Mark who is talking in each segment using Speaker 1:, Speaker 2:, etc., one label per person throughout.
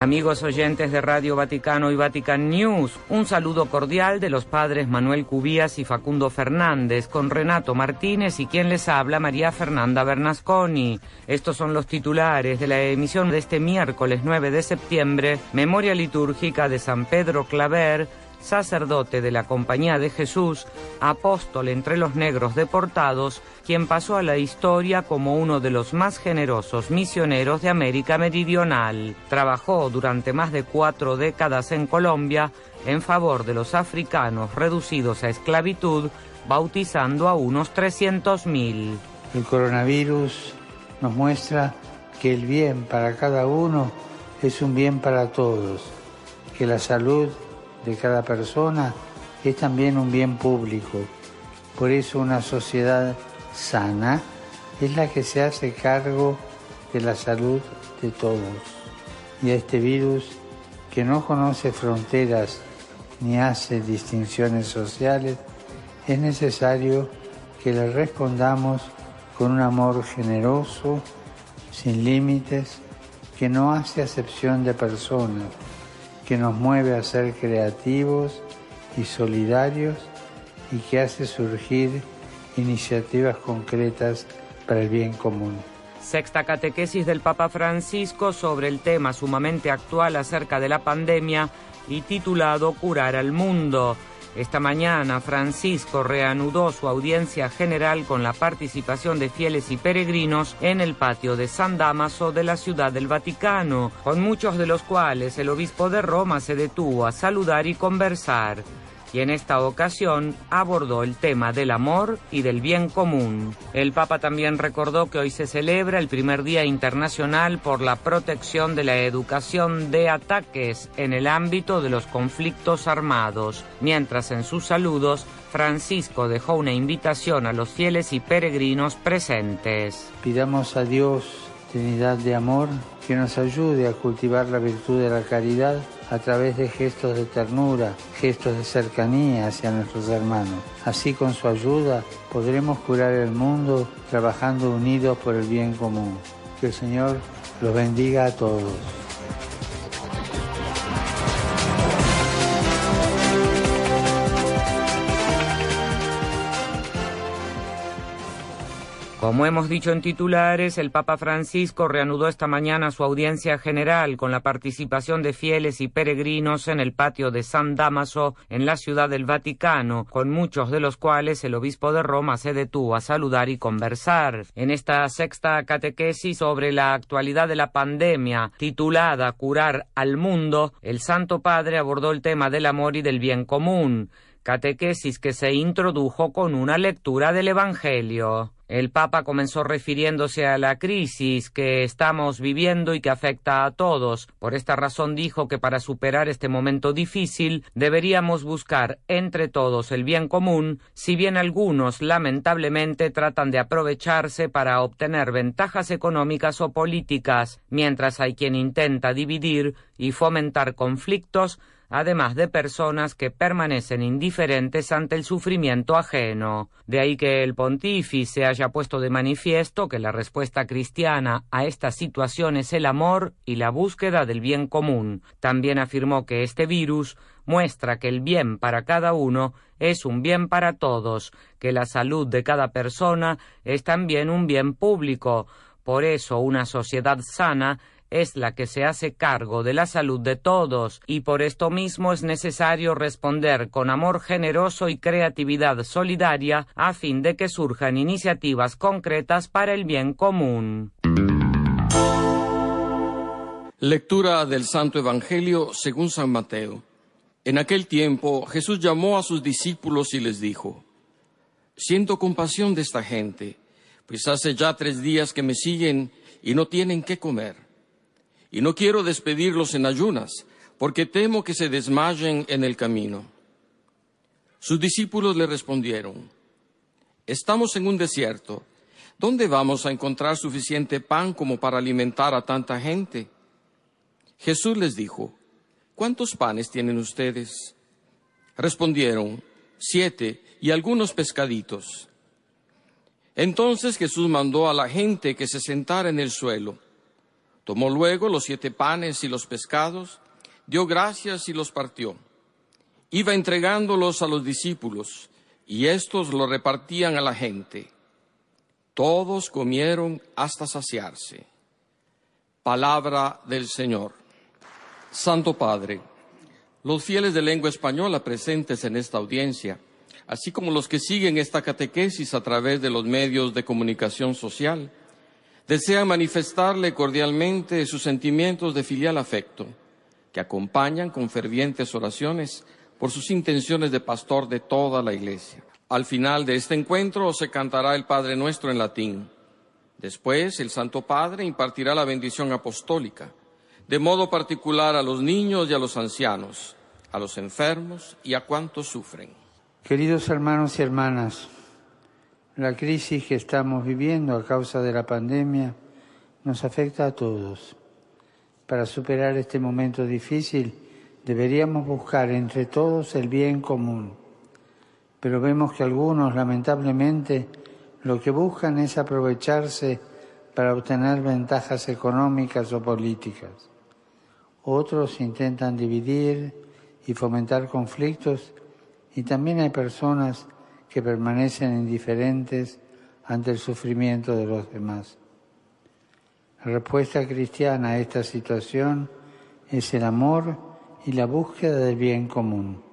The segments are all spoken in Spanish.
Speaker 1: Amigos oyentes de Radio Vaticano y Vatican News, un saludo cordial de los padres Manuel Cubías y Facundo Fernández, con Renato Martínez y quien les habla, María Fernanda Bernasconi. Estos son los titulares de la emisión de este miércoles 9 de septiembre, memoria litúrgica de San Pedro Claver, sacerdote de la Compañía de Jesús, apóstol entre los negros deportados, quien pasó a la historia como uno de los más generosos misioneros de América Meridional. Trabajó durante más de 4 décadas en Colombia en favor de los africanos reducidos a esclavitud, bautizando a unos 300.000.
Speaker 2: El coronavirus nos muestra que el bien para cada uno es un bien para todos, que la salud de cada persona es también un bien público. Por eso una sociedad sana es la que se hace cargo de la salud de todos. Y a este virus, que no conoce fronteras ni hace distinciones sociales, es necesario que le respondamos con un amor generoso, sin límites, que no hace acepción de personas, que nos mueve a ser creativos y solidarios y que hace surgir iniciativas concretas para el bien común.
Speaker 1: Sexta catequesis del Papa Francisco sobre el tema sumamente actual acerca de la pandemia y titulado Curar al Mundo. Esta mañana Francisco reanudó su audiencia general con la participación de fieles y peregrinos en el patio de San Dámaso de la Ciudad del Vaticano, con muchos de los cuales el obispo de Roma se detuvo a saludar y conversar. Y en esta ocasión abordó el tema del amor y del bien común. El Papa también recordó que hoy se celebra el primer Día Internacional por la protección de la educación de ataques en el ámbito de los conflictos armados, mientras en sus saludos Francisco dejó una invitación a los fieles y peregrinos presentes.
Speaker 2: Pidamos a Dios, Trinidad de amor, que nos ayude a cultivar la virtud de la caridad a través de gestos de ternura, gestos de cercanía hacia nuestros hermanos. Así, con su ayuda, podremos curar el mundo trabajando unidos por el bien común. Que el Señor los bendiga a todos.
Speaker 1: Como hemos dicho en titulares, el Papa Francisco reanudó esta mañana su audiencia general con la participación de fieles y peregrinos en el patio de San Dámaso en la Ciudad del Vaticano, con muchos de los cuales el obispo de Roma se detuvo a saludar y conversar. En esta sexta catequesis sobre la actualidad de la pandemia, titulada Curar al Mundo, el Santo Padre abordó el tema del amor y del bien común, catequesis que se introdujo con una lectura del Evangelio. El Papa comenzó refiriéndose a la crisis que estamos viviendo y que afecta a todos. Por esta razón dijo que para superar este momento difícil deberíamos buscar entre todos el bien común, si bien algunos lamentablemente tratan de aprovecharse para obtener ventajas económicas o políticas, mientras hay quien intenta dividir y fomentar conflictos, además de personas que permanecen indiferentes ante el sufrimiento ajeno. De ahí que el pontífice haya puesto de manifiesto que la respuesta cristiana a esta situación es el amor y la búsqueda del bien común. También afirmó que este virus muestra que el bien para cada uno es un bien para todos, que la salud de cada persona es también un bien público. Por eso una sociedad sana es la que se hace cargo de la salud de todos, y por esto mismo es necesario responder con amor generoso y creatividad solidaria a fin de que surjan iniciativas concretas para el bien común.
Speaker 3: Lectura del Santo Evangelio según San Mateo. En aquel tiempo Jesús llamó a sus discípulos y les dijo: Siento compasión de esta gente, pues hace ya 3 días que me siguen y no tienen qué comer. Y no quiero despedirlos en ayunas, porque temo que se desmayen en el camino. Sus discípulos le respondieron: Estamos en un desierto. ¿Dónde vamos a encontrar suficiente pan como para alimentar a tanta gente? Jesús les dijo: ¿Cuántos panes tienen ustedes? Respondieron: 7, y algunos pescaditos. Entonces Jesús mandó a la gente que se sentara en el suelo. Tomó luego los 7 panes y los pescados, dio gracias y los partió. Iba entregándolos a los discípulos, y éstos lo repartían a la gente. Todos comieron hasta saciarse. Palabra del Señor. Santo Padre, los fieles de lengua española presentes en esta audiencia, así como los que siguen esta catequesis a través de los medios de comunicación social, desean manifestarle cordialmente sus sentimientos de filial afecto, que acompañan con fervientes oraciones por sus intenciones de pastor de toda la Iglesia. Al final de este encuentro se cantará el Padre Nuestro en latín. Después, el Santo Padre impartirá la bendición apostólica, de modo particular a los niños y a los ancianos, a los enfermos y a cuantos sufren.
Speaker 2: Queridos hermanos y hermanas, la crisis que estamos viviendo a causa de la pandemia nos afecta a todos. Para superar este momento difícil, deberíamos buscar entre todos el bien común. Pero vemos que algunos, lamentablemente, lo que buscan es aprovecharse para obtener ventajas económicas o políticas. Otros intentan dividir y fomentar conflictos, y también hay personas que permanecen indiferentes ante el sufrimiento de los demás. La respuesta cristiana a esta situación es el amor y la búsqueda del bien común.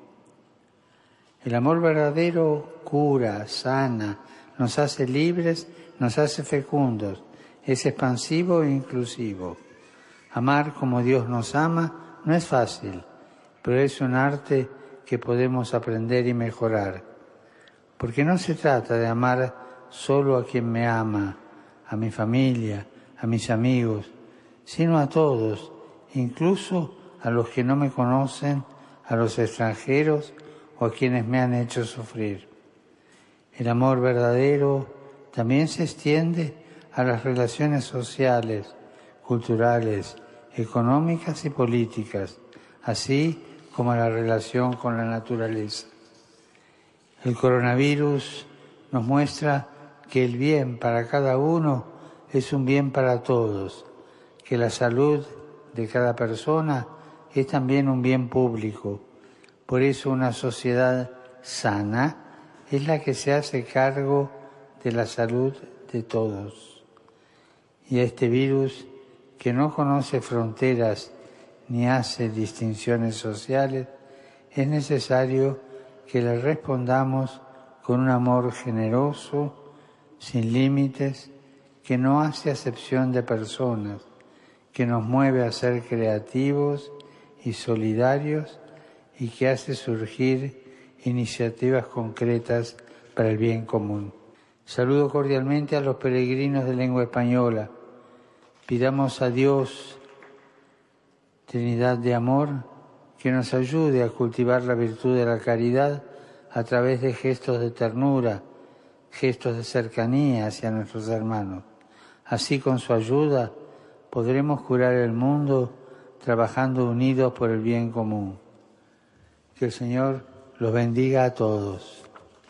Speaker 2: El amor verdadero cura, sana, nos hace libres, nos hace fecundos, es expansivo e inclusivo. Amar como Dios nos ama no es fácil, pero es un arte que podemos aprender y mejorar. Porque no se trata de amar solo a quien me ama, a mi familia, a mis amigos, sino a todos, incluso a los que no me conocen, a los extranjeros o a quienes me han hecho sufrir. El amor verdadero también se extiende a las relaciones sociales, culturales, económicas y políticas, así como a la relación con la naturaleza. El coronavirus nos muestra que el bien para cada uno es un bien para todos, que la salud de cada persona es también un bien público. Por eso una sociedad sana es la que se hace cargo de la salud de todos. Y a este virus, que no conoce fronteras ni hace distinciones sociales, es necesario que le respondamos con un amor generoso, sin límites, que no hace acepción de personas, que nos mueve a ser creativos y solidarios y que hace surgir iniciativas concretas para el bien común. Saludo cordialmente a los peregrinos de lengua española. Pidamos a Dios, Trinidad de amor, que nos ayude a cultivar la virtud de la caridad a través de gestos de ternura, gestos de cercanía hacia nuestros hermanos. Así, con su ayuda, podremos curar el mundo trabajando unidos por el bien común. Que el Señor los bendiga a todos.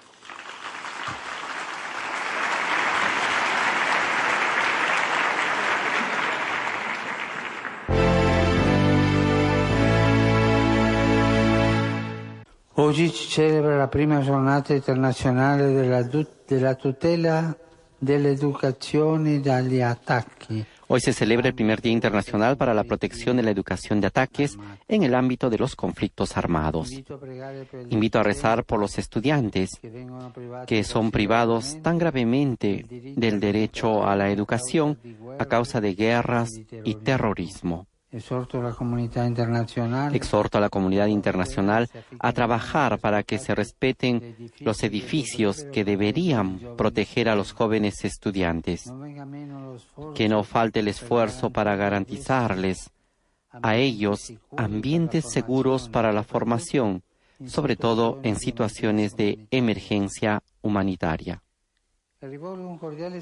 Speaker 2: Oggi si celebra la prima giornata internazionale della tutela dell'educazione dagli attacchi.
Speaker 4: Hoy se celebra el primer Día Internacional para la Protección de la Educación de Ataques en el ámbito de los conflictos armados. Invito a rezar por los estudiantes que son privados tan gravemente del derecho a la educación a causa de guerras y terrorismo. Exhorto a la comunidad internacional a trabajar para que se respeten los edificios que deberían proteger a los jóvenes estudiantes. Que no falte el esfuerzo para garantizarles a ellos ambientes seguros para la formación, sobre todo en situaciones de emergencia humanitaria. Dirijo un cordial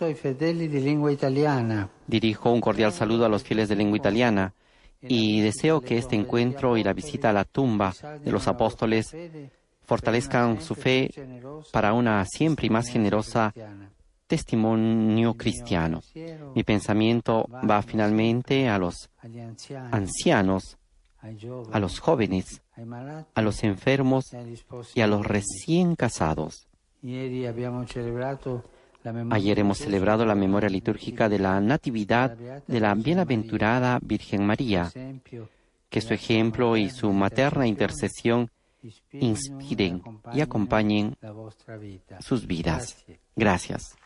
Speaker 4: saludo a los fieles de lengua italiana y deseo que este encuentro y la visita a la tumba de los apóstoles fortalezcan su fe para una siempre más generosa testimonio cristiano. Mi pensamiento va finalmente a los ancianos, a los jóvenes, a los enfermos y a los recién casados. Ayer hemos celebrado la memoria litúrgica de la Natividad de la Bienaventurada Virgen María. Que su ejemplo y su materna intercesión inspiren y acompañen sus vidas. Gracias.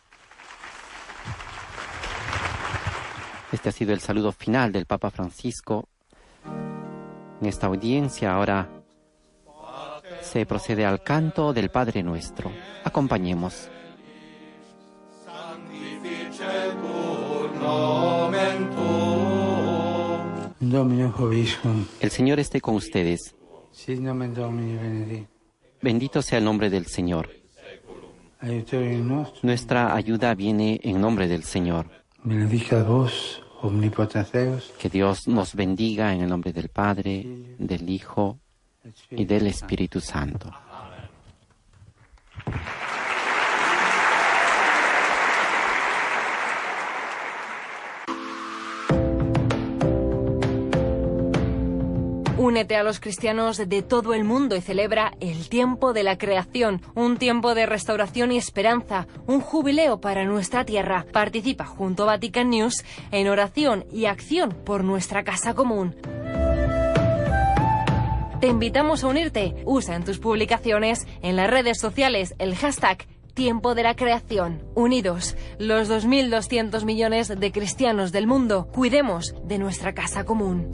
Speaker 4: Este ha sido el saludo final del Papa Francisco. En esta audiencia ahora se procede al canto del Padre Nuestro. Acompañemos. El Señor esté con ustedes. Bendito sea el nombre del Señor. Nuestra ayuda viene en nombre del Señor. Que Dios nos bendiga en el nombre del Padre, del Hijo y del Espíritu Santo.
Speaker 5: Únete a los cristianos de todo el mundo y celebra el tiempo de la creación, un tiempo de restauración y esperanza, un jubileo para nuestra tierra. Participa junto a Vatican News en oración y acción por nuestra casa común. Te invitamos a unirte. Usa en tus publicaciones, en las redes sociales, el hashtag Tiempo de la Creación. Unidos, los 2.200 millones de cristianos del mundo, cuidemos de nuestra casa común.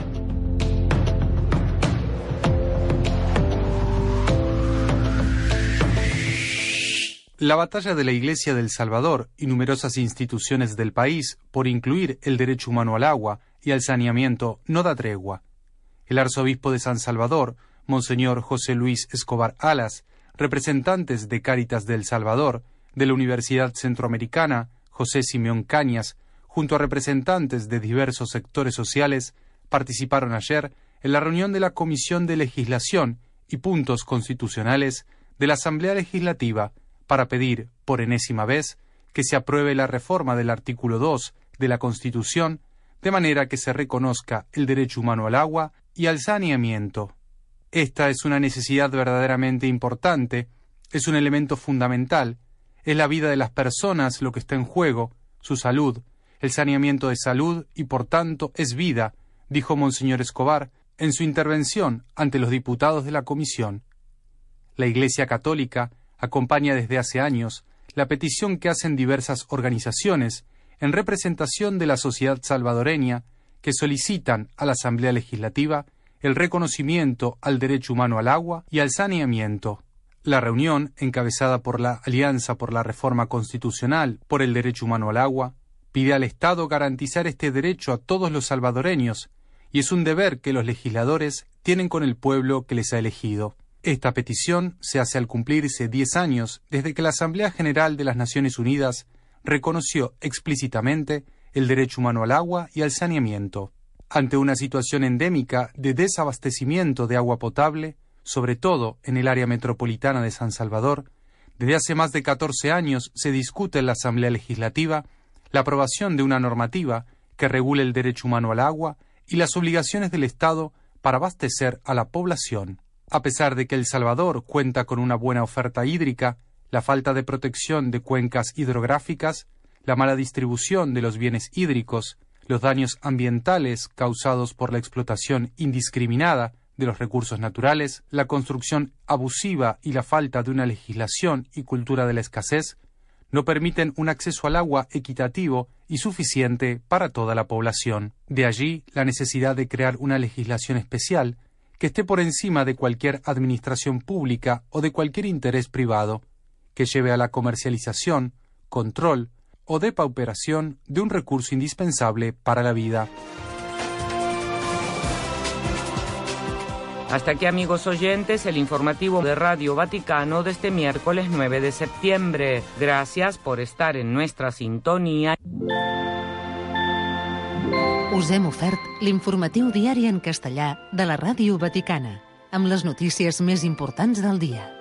Speaker 6: La batalla de la Iglesia del Salvador y numerosas instituciones del país por incluir el derecho humano al agua y al saneamiento no da tregua. El arzobispo de San Salvador, Monseñor José Luis Escobar Alas, representantes de Cáritas del Salvador, de la Universidad Centroamericana, José Simeón Cañas, junto a representantes de diversos sectores sociales, participaron ayer en la reunión de la Comisión de Legislación y Puntos Constitucionales de la Asamblea Legislativa para pedir, por enésima vez, que se apruebe la reforma del artículo 2 de la Constitución, de manera que se reconozca el derecho humano al agua y al saneamiento. Esta es una necesidad verdaderamente importante, es un elemento fundamental, es la vida de las personas lo que está en juego, su salud, el saneamiento de salud y por tanto es vida, dijo Monseñor Escobar en su intervención ante los diputados de la Comisión. La Iglesia Católica acompaña desde hace años la petición que hacen diversas organizaciones en representación de la sociedad salvadoreña que solicitan a la Asamblea Legislativa el reconocimiento al derecho humano al agua y al saneamiento. La reunión, encabezada por la Alianza por la Reforma Constitucional por el Derecho Humano al Agua, pide al Estado garantizar este derecho a todos los salvadoreños y es un deber que los legisladores tienen con el pueblo que les ha elegido. Esta petición se hace al cumplirse 10 años desde que la Asamblea General de las Naciones Unidas reconoció explícitamente el derecho humano al agua y al saneamiento. Ante una situación endémica de desabastecimiento de agua potable, sobre todo en el área metropolitana de San Salvador, desde hace más de 14 años se discute en la Asamblea Legislativa la aprobación de una normativa que regule el derecho humano al agua y las obligaciones del Estado para abastecer a la población. A pesar de que El Salvador cuenta con una buena oferta hídrica, la falta de protección de cuencas hidrográficas, la mala distribución de los bienes hídricos, los daños ambientales causados por la explotación indiscriminada de los recursos naturales, la construcción abusiva y la falta de una legislación y cultura de la escasez, no permiten un acceso al agua equitativo y suficiente para toda la población. De allí la necesidad de crear una legislación especial que esté por encima de cualquier administración pública o de cualquier interés privado, que lleve a la comercialización, control o depauperación de un recurso indispensable para la vida.
Speaker 1: Hasta aquí, amigos oyentes, el informativo de Radio Vaticano de este miércoles 9 de septiembre. Gracias por estar en nuestra sintonía.
Speaker 7: Us hem ofert l'informatiu diari en castellà de la Ràdio Vaticana, amb les notícies més importants del dia.